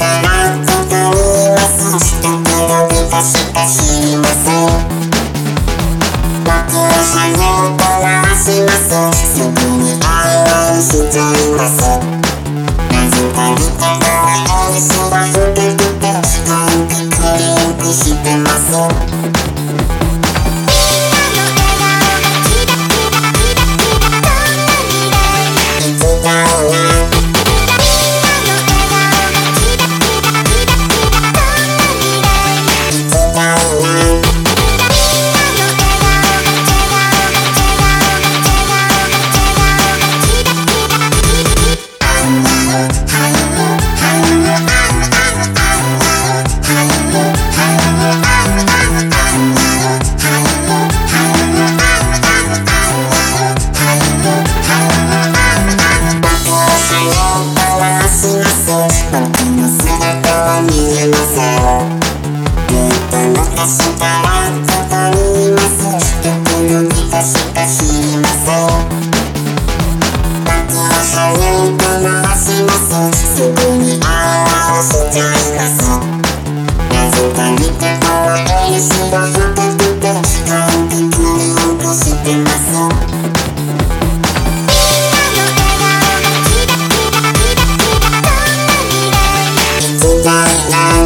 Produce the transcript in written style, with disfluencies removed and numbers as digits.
からここにいます。だけど僕しか知りません。僕は羽を回します。すぐに愛をしちゃいます。なぜか見ても演習がふくふくなんかクリンクしてます。僕の姿は見えません。ずっと昔からここにいます。だけど僕しか知りません。僕は羽を回します。すぐに愛をしちゃいます。なぜか見ても演習がふくふくなんかクリンクしてます。Bye.